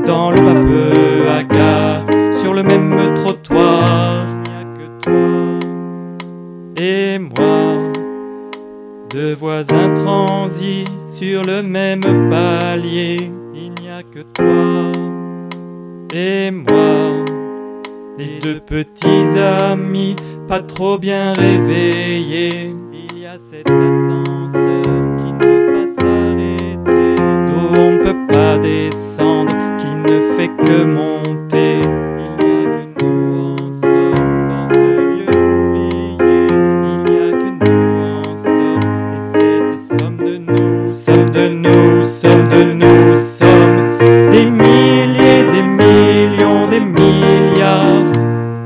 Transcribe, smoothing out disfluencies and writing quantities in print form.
dans le vapeur à gare, sur le même trottoir. Il n'y a que toi et moi, deux voisins transis sur le même palier. Il n'y a que toi et moi, les deux petits amis, pas trop bien réveillés. Il y a cet ascenseur qui ne peut pas s'arrêter, d'où on ne peut pas descendre, qui ne fait que monter.